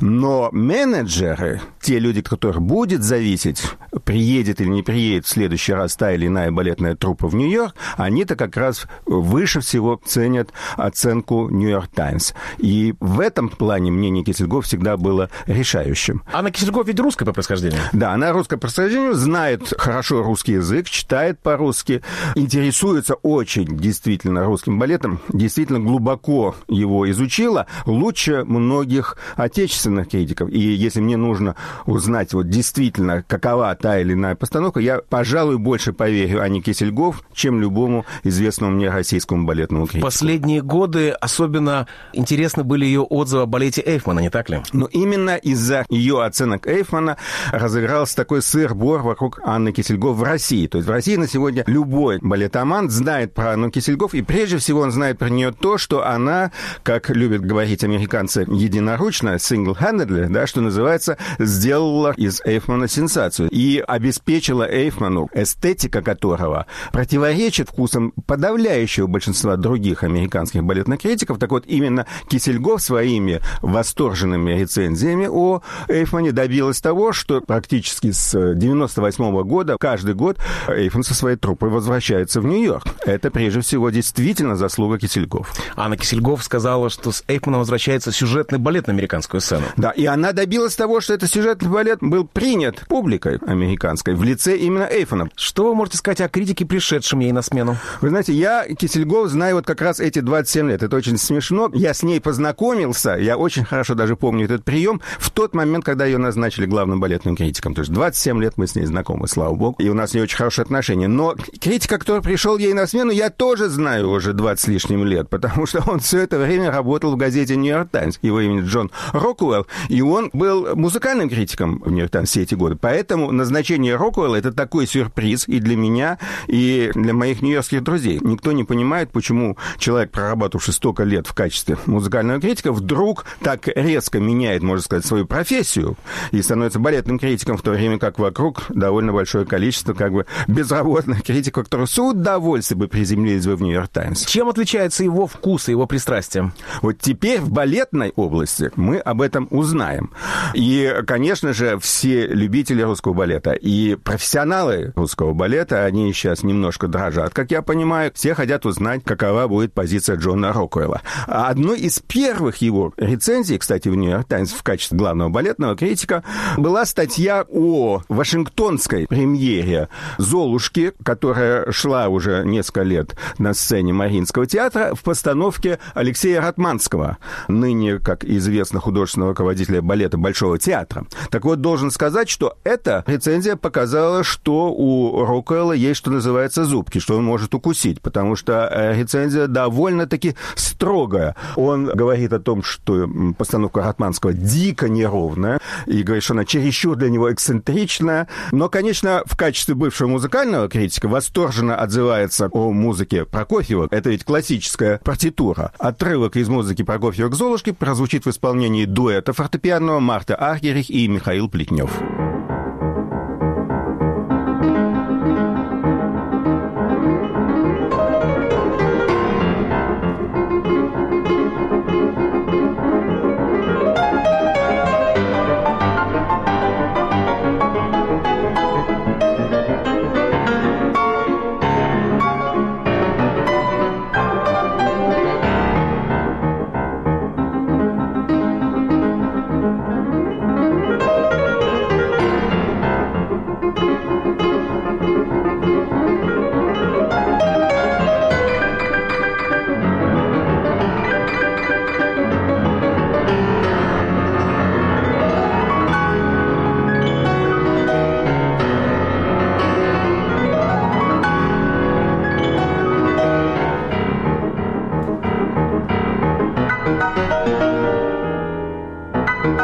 Но менеджеры, те люди, от которых будет зависеть, приедет или не приедет в следующий раз та или иная балетная труппа в Нью-Йорк, они-то как раз выше всего ценят оценку «Нью-Йорк Таймс». И в этом плане мнение Кисельгоф всегда было решающим. Анна Кисельгоф ведь русская по происхождению? Да, она русская по происхождению, знает хорошо русский язык, читает по-русски, интересуется очень действительно русским балетом, действительно глубоко его изучила, лучше многих отечественных критиков. И если мне нужно узнать вот действительно, какова та или иная постановка, я, пожалуй, больше поверю Анне Кисельгоф, чем любому известному мне российскому балетному критику. Последние годы особенно интересны были ее отзывы о балете Эйфмана, не так ли? Но именно из-за ее оценок Эйфмана разыгрался такой сыр-бор вокруг Анны Кисельгоф в России. То есть в России на сегодня любой балетоман знает про Анну Кисельгоф, и прежде всего он знает про нее то, что она, как любят говорить американцы единоручно, single-handedly, да, что называется, сделала из Эйфмана сенсацию и обеспечила Эйфману, эстетика которого противоречит вкусам подавляющего большинства других американских балетных критиков. Так вот, именно Кисельгоф своими восторженными рецензиями о Эйфмане добилась того, что практически с 1998 года каждый год Эйфман со своей труппой возвращается в Нью-Йорк. Это, прежде всего, действительно заслуга Кисельгоф. Анна Кисельгоф сказала, что с Эйфманом возвращается сюжетный балет на американскую сцену. Да, и она добилась того, что этот сюжетный балет был принят публикой американской в лице именно Эйфмана. Что вы можете сказать о критике, пришедшем ей на смену? Вы знаете, я Кисельгоф знаю вот как раз эти 27 лет. Это очень смешно. Я с ней познакомился, я очень хорошо даже помню этот прием, в тот момент, когда ее назначили главным балетным критиком. То есть 27 лет мы с ней знакомы, слава богу, и у нас с ней очень хорошие отношения. Но критика, который пришел ей на смену, я тоже знаю уже 20 с лишним лет, потому что он все это время работал в газете «Нью-Йорк Таймс». Его имя Джон Рокуэлл, и он был музыкальным критиком в «Нью-Йорк Таймс» все эти годы. Поэтому назначение Рокуэлла — это такой сюрприз и для меня, и для моих нью-йоркских друзей. Никто не понимает, почему человек, проработавший столько лет в качестве музыкального критика, вдруг так резко меняет, можно сказать, свою профессию и становится балетным критиком, в то время как вокруг довольно большое количество как бы безработных критиков, которые с удовольствием бы приземлились бы в «Нью-Йорк Таймс». Чем отличается его вкус и его пристрастие? Вот теперь в балетной области мы об этом узнаем. И, конечно же, все любители русского балета и профессионалы русского балета, они сейчас немножко дрожат, как я понимаю. Все хотят узнать, какова будет позиция Джона Рокуэлла. А одной из первых его рецензий, кстати, в «Нью-Йорк Таймс» в качестве главного балетного критика была статья о вашингтонской премьере «Золушки», которая шла уже несколько лет на сцене Мариинского театра в постановке Алексея Ратманского, ныне, как известно, художественного руководителя балета Большого театра. Так вот, должен сказать, что эта рецензия показала, что у Рокуэлла есть, что называется, зубки, что он может укусить, потому что рецензия довольно-таки строгая. Он говорит о том, что постановка Ратманского дико неровная, и говорит, что она чересчур для него эксцентричная. Но, конечно, в качестве бывшего музыкального критика восторженно отзывается о музыке Прокофьева. Это ведь классическая партитура. Отрывок из музыки Прокофьева к «Золушке» прозвучит в исполнении дуэта фортепианного Марта Аргерих и Михаил Плетнев.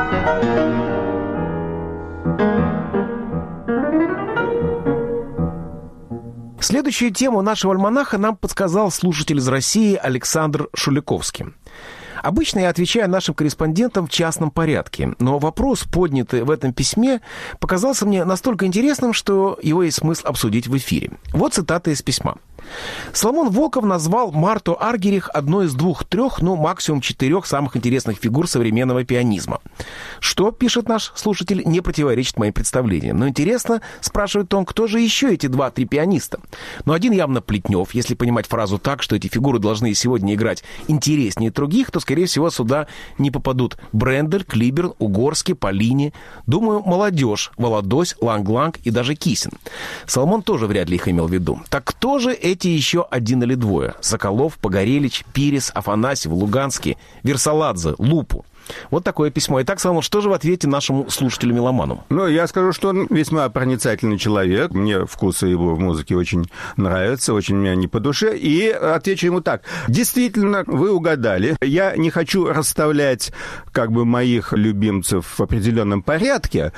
Следующую тему нашего альманаха нам подсказал слушатель из России Александр Шуликовский. Обычно я отвечаю нашим корреспондентам в частном порядке, но вопрос, поднятый в этом письме, показался мне настолько интересным, что его есть смысл обсудить в эфире. Вот цитата из письма. Соломон Волков назвал Марту Аргерих одной из 2-3, ну, максимум 4 самых интересных фигур современного пианизма. Что, пишет наш слушатель, не противоречит моим представлениям. Но интересно, спрашивает он, кто же еще эти 2-3 пианиста? Ну, один явно Плетнев. Если понимать фразу так, что эти фигуры должны сегодня играть интереснее других, то, скорее всего, сюда не попадут Брендель, Клиберн, Угорский, Полини. Думаю, молодежь, Володось, Ланг-Ланг и даже Кисин. Соломон тоже вряд ли их имел в виду. Так кто же эти еще 1 или 2? Соколов, Погорелич, Пирес, Афанасьев, Луганский, Версаладзе, Лупу. Вот такое письмо. Итак, Соломон, что же вы ответите нашему слушателю-меломану? Ну, я скажу, что он весьма проницательный человек. Мне вкусы его в музыке очень нравятся, очень мне не по душе. И отвечу ему так. Действительно, вы угадали. Я не хочу расставлять как бы моих любимцев в определенном порядке,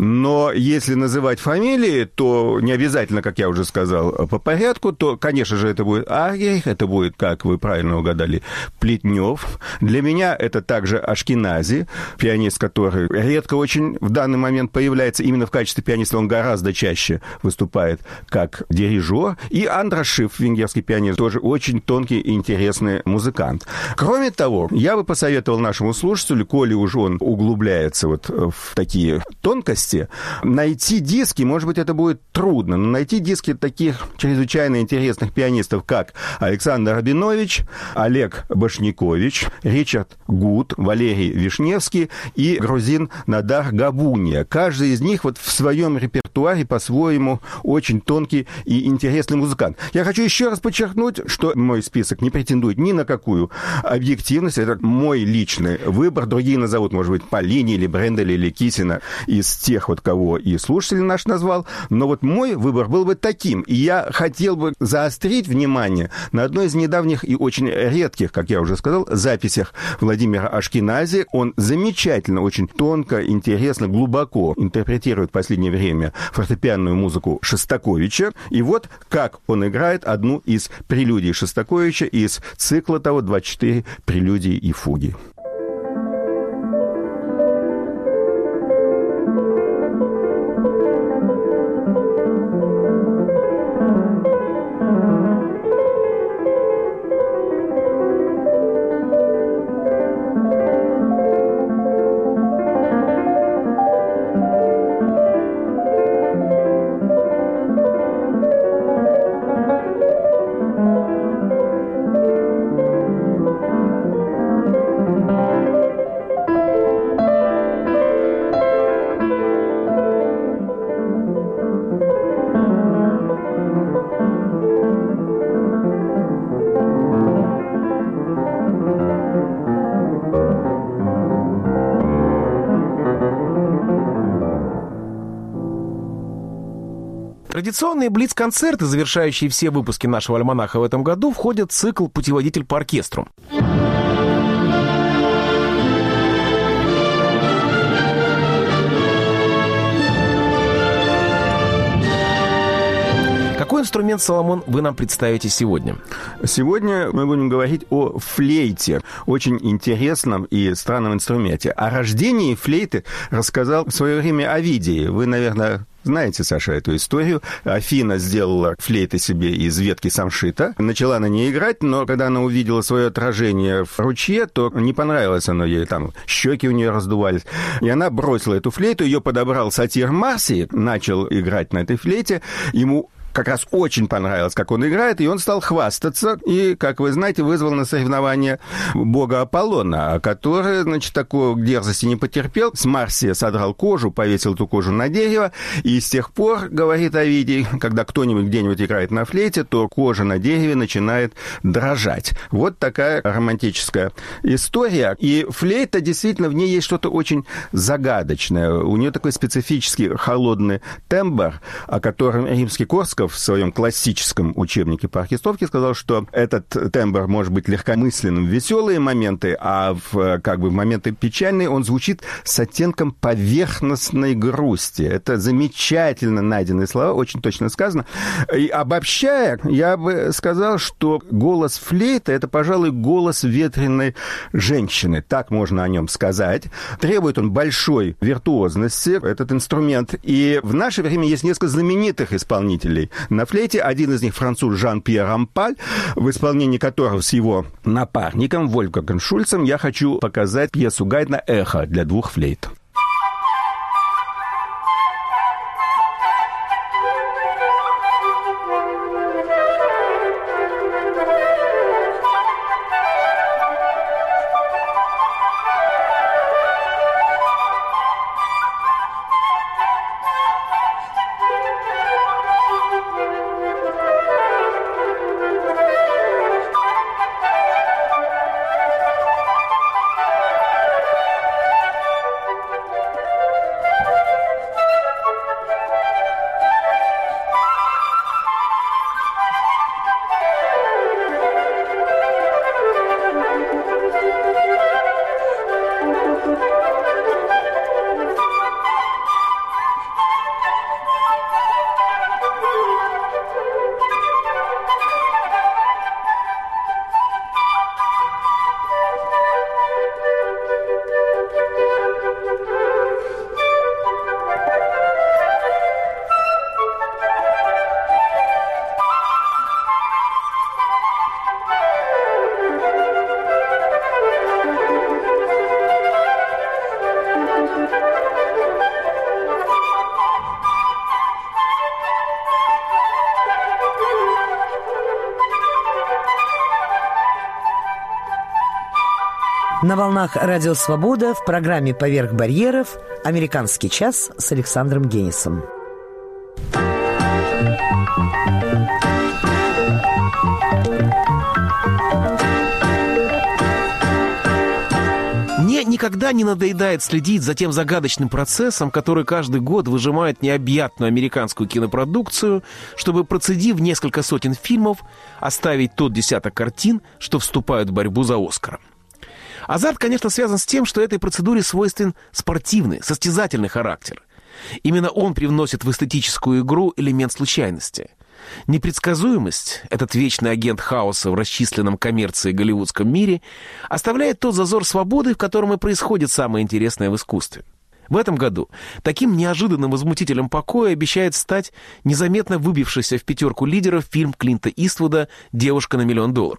но если называть фамилии, то не обязательно, как я уже сказал, по порядку, то, конечно же, это будет Аргерих, это будет, как вы правильно угадали, Плетнев. Для меня это также Ашкенази, пианист, который редко очень в данный момент появляется именно в качестве пианиста, он гораздо чаще выступает как дирижер. И Андраш Шиф, венгерский пианист, тоже очень тонкий и интересный музыкант. Кроме того, я бы посоветовал нашему слушателю, коли уж он углубляется вот в такие тонкости, найти диски, может быть, это будет трудно, но найти диски таких чрезвычайно интересных пианистов, как Александр Рабинович, Олег Башнякович, Ричард Гуд, Валерий Вишневский и грузин Надар Габуния. Каждый из них вот в своем репертуаре по-своему очень тонкий и интересный музыкант. Я хочу еще раз подчеркнуть, что мой список не претендует ни на какую объективность. Это мой личный выбор. Другие назовут, может быть, Полини или Бренделя или Кисина из тех, вот кого и слушатель наш назвал. Но вот мой выбор был бы таким. И я хотел бы заострить внимание на одной из недавних и очень редких, как я уже сказал, записях Владимира Ашкенази. Он замечательно, очень тонко, интересно, глубоко интерпретирует в последнее время фортепианную музыку Шостаковича. И вот как он играет одну из прелюдий Шостаковича из цикла того 24 прелюдии и фуги. Традиционные блиц-концерты, завершающие все выпуски нашего альманаха в этом году, входят в цикл «Путеводитель по оркестру». Какой инструмент, Соломон, вы нам представите сегодня? Сегодня мы будем говорить о флейте, очень интересном и странном инструменте. О рождении флейты рассказал в свое время Овидий. Вы, наверное, знаете, Саша, эту историю. Афина сделала флейты себе из ветки самшита, начала на ней играть, но когда она увидела свое отражение в ручье, то не понравилось оно ей, там щеки у нее раздувались. И она бросила эту флейту, ее подобрал сатир Марсий, начал играть на этой флейте, ему как раз очень понравилось, как он играет, и он стал хвастаться, и, как вы знаете, вызвал на соревнование бога Аполлона, который, значит, такой дерзости не потерпел, с Марсия содрал кожу, повесил эту кожу на дерево, и с тех пор, говорит Овидий, когда кто-нибудь где-нибудь играет на флейте, то кожа на дереве начинает дрожать. Вот такая романтическая история, и флейта, действительно, в ней есть что-то очень загадочное, у нее такой специфический холодный тембр, о котором римский Корсков в своем классическом учебнике по оркестровке сказал, что этот тембр может быть легкомысленным в веселые моменты, а в моменты печальные он звучит с оттенком поверхностной грусти. Это замечательно найденные слова, очень точно сказано. И обобщая, я бы сказал, что голос флейты — это, пожалуй, голос ветреной женщины. Так можно о нем сказать. Требует он большой виртуозности, этот инструмент. И в наше время есть несколько знаменитых исполнителей на флейте. Один из них француз Жан-Пьер Рампаль, в исполнении которого с его напарником Вольфгангом Шульцем я хочу показать пьесу Гайдна «Эхо» для двух флейт. На волнах «Радио Свобода» в программе «Поверх барьеров» «Американский час» с Александром Генисом. Мне никогда не надоедает следить за тем загадочным процессом, который каждый год выжимает необъятную американскую кинопродукцию, чтобы, процедив несколько сотен фильмов, оставить тот десяток картин, что вступают в борьбу за «Оскаром». Азарт, конечно, связан с тем, что этой процедуре свойствен спортивный, состязательный характер. Именно он привносит в эстетическую игру элемент случайности. Непредсказуемость, этот вечный агент хаоса в расчисленном коммерции голливудском мире, оставляет тот зазор свободы, в котором и происходит самое интересное в искусстве. В этом году таким неожиданным возмутителем покоя обещает стать незаметно выбившийся в пятерку лидеров фильм Клинта Иствуда «Девушка на $1 миллион».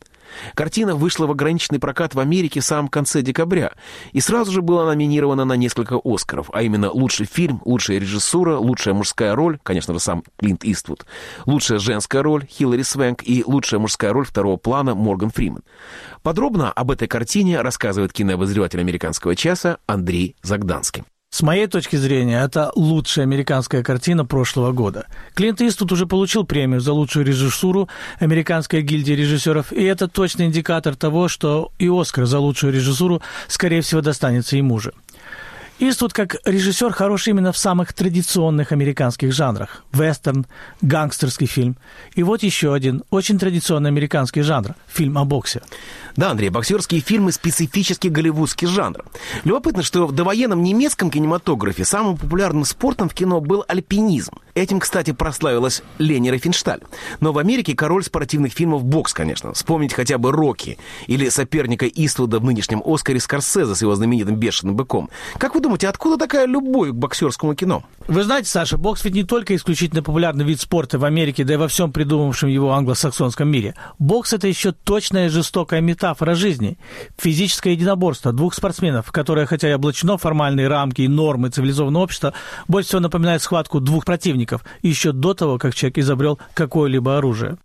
Картина вышла в ограниченный прокат в Америке в самом конце декабря и сразу же была номинирована на несколько «Оскаров», а именно лучший фильм, лучшая режиссура, лучшая мужская роль, конечно же, сам Клинт Иствуд, лучшая женская роль Хилари Свенк и лучшая мужская роль второго плана Морган Фриман. Подробно об этой картине рассказывает кинообозреватель «Американского часа» Андрей Загданский. С моей точки зрения, это лучшая американская картина прошлого года. Клинт Иствуд уже получил премию за лучшую режиссуру Американской гильдии режиссеров, и это точный индикатор того, что и «Оскар» за лучшую режиссуру, скорее всего, достанется ему же. Иствуд как режиссер хорош именно в самых традиционных американских жанрах. Вестерн, гангстерский фильм. И вот еще один очень традиционный американский жанр – фильм о боксе. Да, Андрей, боксерские фильмы – специфический голливудский жанр. Любопытно, что в довоенном немецком кинематографе самым популярным спортом в кино был альпинизм. Этим, кстати, прославилась Лени Рифеншталь. Но в Америке король спортивных фильмов – бокс, конечно. Вспомнить хотя бы «Рокки» или соперника Иствуда в нынешнем «Оскаре» Скорсезе с его знаменитым «Бешеным быком». Как вы думаете, откуда такая любовь к боксерскому кино? Вы знаете, Саша, бокс ведь не только исключительно популярный вид спорта в Америке, да и во всем придумавшем его англосаксонском мире. Бокс – это еще точная жестокая метафора жизни. Физическое единоборство двух спортсменов, которое, хотя и облачено в формальные рамки и нормы цивилизованного общества, больше всего напоминает схватку двух противников, еще до того, как человек изобрел какое-либо оружие.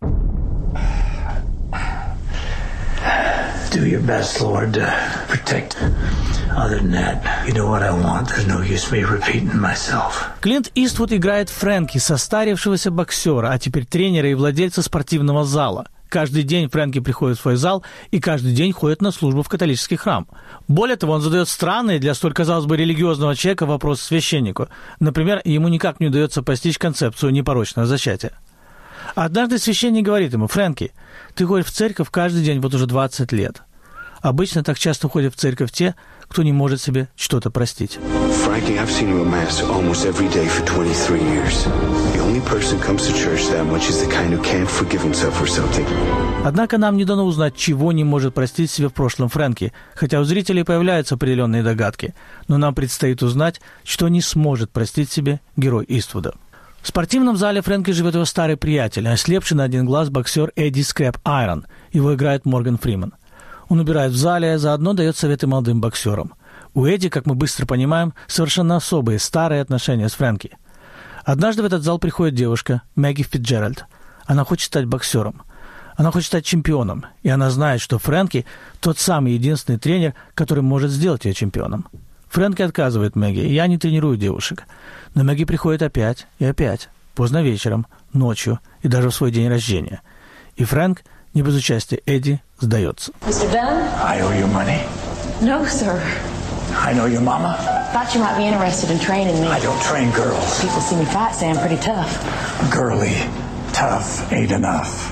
Do your best, Lord, to protect. Other than that, you know what I want. There's no use me repeating myself. Клинт Иствуд играет Фрэнки, состарившегося боксера, а теперь тренера и владельца спортивного зала. Каждый день Фрэнки приходит в свой зал и каждый день ходит на службу в католический храм. Более того, он задает странные для столь, казалось бы, религиозного человека вопросы священнику. Например, ему никак не удается постичь концепцию непорочного зачатия. Однажды священник говорит ему: «Фрэнки, ты ходишь в церковь каждый день вот уже 20 лет. Обычно так часто ходят в церковь те, кто не может себе что-то простить». Frankie, I've seen you at Mass almost every day for 23 years. The only person who comes to church that much is the kind who can't forgive himself for something. Однако нам не дано узнать, чего не может простить себе в прошлом Фрэнки, хотя у зрителей появляются определенные догадки. Но нам предстоит узнать, что не сможет простить себе герой Иствуда. В спортивном зале Фрэнки живет его старый приятель, ослепший на один глаз боксер Эдди Скрэп Айрон. Его играет Морган Фриман. Он убирает в зале, а заодно дает советы молодым боксерам. У Эдди, как мы быстро понимаем, совершенно особые, старые отношения с Фрэнки. Однажды в этот зал приходит девушка, Мэгги Фитджеральд. Она хочет стать боксером. Она хочет стать чемпионом. И она знает, что Фрэнки – тот самый единственный тренер, который может сделать ее чемпионом. Фрэнки отказывает Мэгги: «Я не тренирую девушек». Но Мэгги приходит опять и опять, поздно вечером, ночью и даже в свой день рождения. И Фрэнк, не без участия Эдди, сдается. Mr. Dunn? I owe you money. No, sir. I know your mama. Thought you might be interested in training me. I don't train girls. People see me fight, say I'm pretty tough. Girly, tough ain't enough.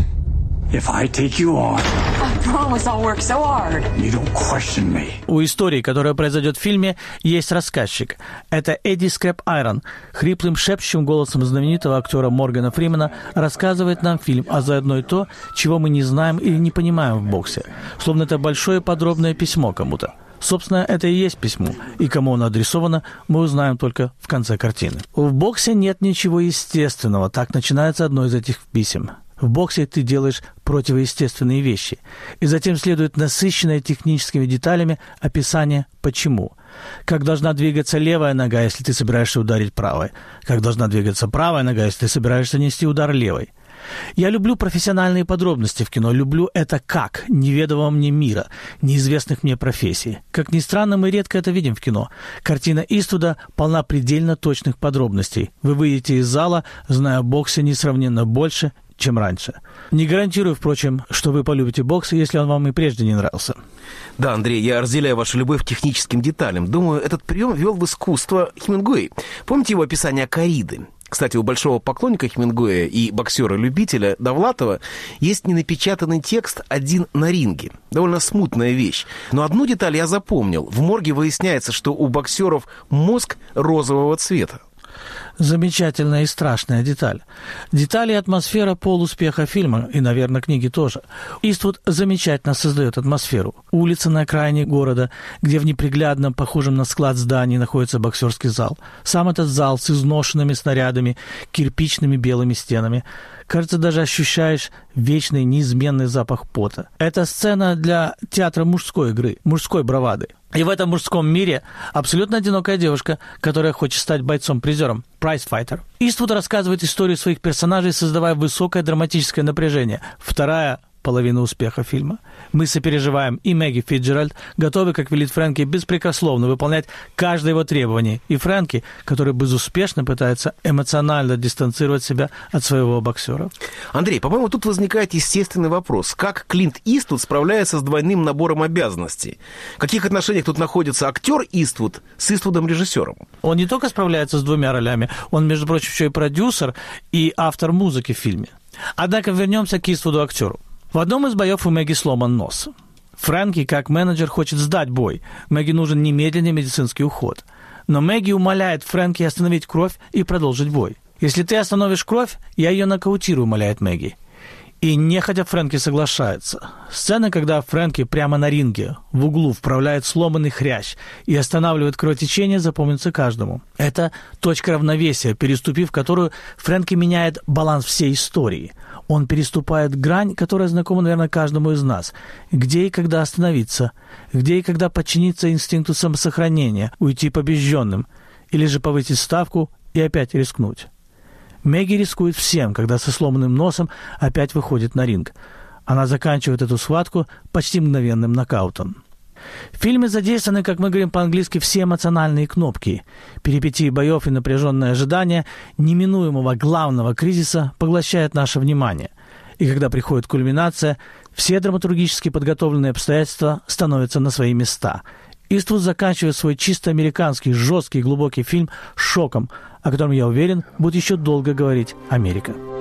If I take you on, I promise I'll work so hard. You don't question me. У истории, которая произойдет в фильме, есть рассказчик. Это Эдди Скрэп Айрон. Хриплым шепчущим голосом знаменитого актера Моргана Фримана рассказывает нам фильм, а заодно и то, чего мы не знаем или не понимаем в боксе. Словно это большое подробное письмо кому-то. Собственно, это и есть письмо, и кому оно адресовано, мы узнаем только в конце картины. В боксе нет ничего естественного, так начинается одно из этих писем. В боксе ты делаешь противоестественные вещи. И затем следует насыщенное техническими деталями описание «почему». Как должна двигаться левая нога, если ты собираешься ударить правой. Как должна двигаться правая нога, если ты собираешься нанести удар левой. Я люблю профессиональные подробности в кино, люблю это как неведомого мне мира, неизвестных мне профессий. Как ни странно, мы редко это видим в кино. Картина Иствуда полна предельно точных подробностей. Вы выйдете из зала, зная о боксе несравненно больше, чем раньше. Не гарантирую, впрочем, что вы полюбите бокс, если он вам и прежде не нравился. Да, Андрей, я разделяю вашу любовь к техническим деталям. Думаю, этот прием ввел в искусство Хемингуэй. Помните его описание корриды? Кстати, у большого поклонника Хемингуэя и боксера-любителя Довлатова есть ненапечатанный текст «Один на ринге». Довольно смутная вещь. Но одну деталь я запомнил. В морге выясняется, что у боксеров мозг розового цвета. Замечательная и страшная деталь. Детали и атмосфера полуспеха фильма, и, наверное, книги тоже. Иствуд замечательно создает атмосферу. Улица на окраине города, где в неприглядном, похожем на склад здании, находится боксерский зал. Сам этот зал с изношенными снарядами, кирпичными белыми стенами. Кажется, даже ощущаешь вечный неизменный запах пота. Это сцена для театра мужской игры, мужской бравады. И в этом мужском мире абсолютно одинокая девушка, которая хочет стать бойцом-призером, прайз-файтер. Иствуд рассказывает историю своих персонажей, создавая высокое драматическое напряжение. Вторая половина успеха фильма. Мы сопереживаем и Мэгги Фитджеральд, готовы, как велит Фрэнки, беспрекословно выполнять каждое его требование. И Фрэнки, который безуспешно пытается эмоционально дистанцировать себя от своего боксера. Андрей, по-моему, тут возникает естественный вопрос. Как Клинт Иствуд справляется с двойным набором обязанностей? В каких отношениях тут находится актер Иствуд с Иствудом-режиссером? Он не только справляется с двумя ролями, он, между прочим, еще и продюсер и автор музыки в фильме. Однако вернемся к Иствуду-актеру. В одном из боев у Мэгги сломан нос. Фрэнки, как менеджер, хочет сдать бой. Мэгги нужен немедленный медицинский уход. Но Мэгги умоляет Фрэнки остановить кровь и продолжить бой. «Если ты остановишь кровь, я ее нокаутирую», — умоляет Мэгги. И нехотя Фрэнки соглашается. Сцена, когда Фрэнки прямо на ринге, в углу, вправляет сломанный хрящ и останавливает кровотечение, запомнится каждому. Это точка равновесия, переступив которую Фрэнки меняет баланс всей истории. Он переступает грань, которая знакома, наверное, каждому из нас. Где и когда остановиться, где и когда подчиниться инстинкту самосохранения, уйти побежденным, или же повысить ставку и опять рискнуть. Мэгги рискует всем, когда со сломанным носом опять выходит на ринг. Она заканчивает эту схватку почти мгновенным нокаутом. В фильме задействованы, как мы говорим по-английски, все эмоциональные кнопки. Перипетии боев и напряженное ожидание неминуемого главного кризиса поглощает наше внимание. И когда приходит кульминация, все драматургически подготовленные обстоятельства становятся на свои места. Иствуд заканчивает свой чисто американский, жесткий, глубокий фильм шоком, о котором, я уверен, будет еще долго говорить Америка.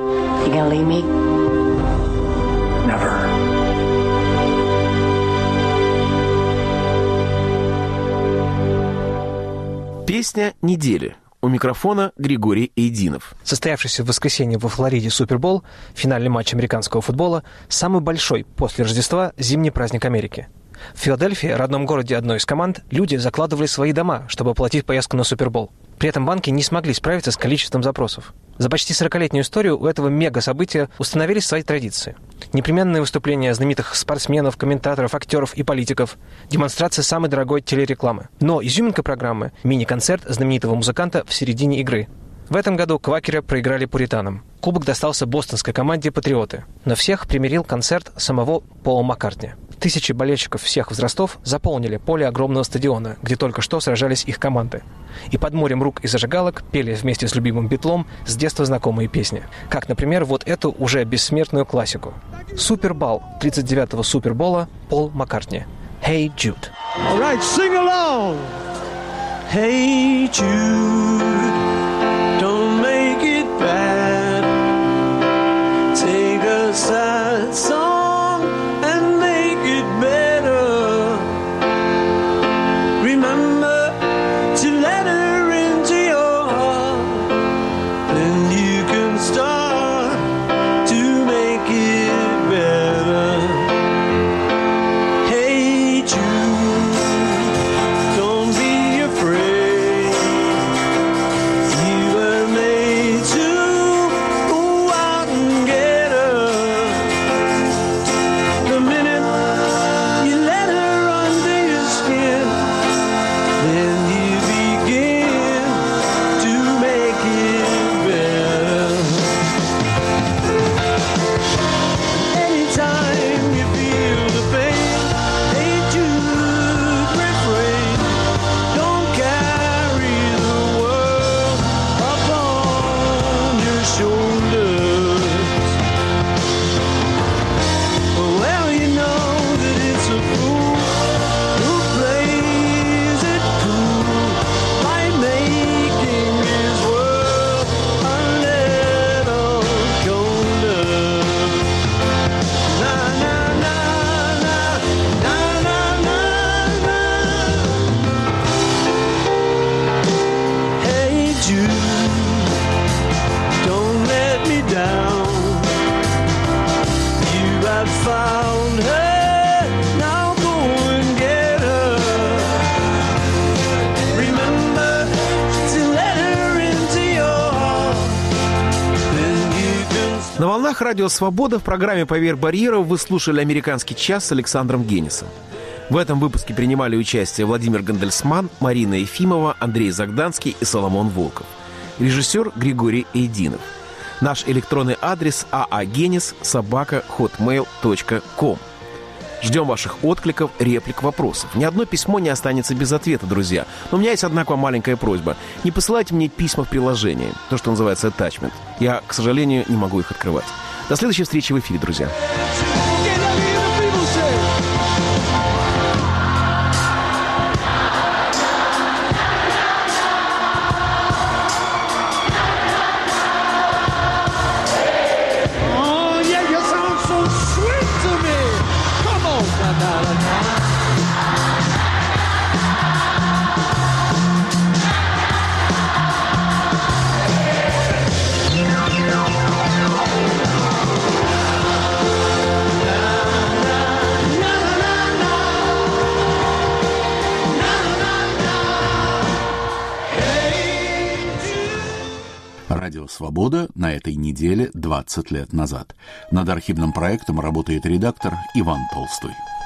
You gonna leave me? Never. Песня недели. У микрофона Григорий Эйдинов. Состоявшийся в воскресенье во Флориде Супербол, финальный матч американского футбола, самый большой после Рождества зимний праздник Америки. В Филадельфии, родном городе одной из команд, люди закладывали свои дома, чтобы оплатить поездку на Супербол. При этом банки не смогли справиться с количеством запросов. За почти 40-летнюю историю у этого мега-события установились свои традиции. Непременные выступления знаменитых спортсменов, комментаторов, актеров и политиков, демонстрация самой дорогой телерекламы. Но изюминка программы – мини-концерт знаменитого музыканта в середине игры. В этом году квакеры проиграли пуританам. Кубок достался бостонской команде «Патриоты». Но всех примирил концерт самого Пола Маккартни. Тысячи болельщиков всех возрастов заполнили поле огромного стадиона, где только что сражались их команды. И под морем рук и зажигалок пели вместе с любимым Битлом с детства знакомые песни. Как, например, вот эту уже бессмертную классику. Супербол 39-го Супербола Пол Маккартни. Hey Jude. All right, sing along. Hey Jude, don't make it bad. Take a sad song and make it better. Remember to let her into your heart. Then you can start to make it better. Hey Jude, don't be afraid. You were made to go out and get her. The minute you let her under your skin, then you begin to make it better. Anytime you feel the pain, hey Jude, refrain. Don't carry the world upon your shoulders. Well, you know that it's a fool who plays it cool by making his world a little colder. Na na na na na na na na. Hey Jude, don't let me down. You have found her, now go and get her. Remember to let her into your heart. Then you can. На волнах Радио Свобода в программе «Поверх барьеров» вы слушали «Американский час» с Александром Генисом. В этом выпуске принимали участие Владимир Гандельсман, Марина Ефимова, Андрей Загданский и Соломон Волков. Режиссер Григорий Эйдинов. Наш электронный адрес aagenis@hotmail.com. Ждем ваших откликов, реплик, вопросов. Ни одно письмо не останется без ответа, друзья. Но у меня есть одна к вам маленькая просьба. Не посылайте мне письма в приложении, то, что называется attachment. Я, к сожалению, не могу их открывать. До следующей встречи в эфире, друзья. Oh yeah, you sound so sweet to me. Come on, da-da-da-da. Радио «Свобода» на этой неделе 20 лет назад. Над архивным проектом работает редактор Иван Толстой.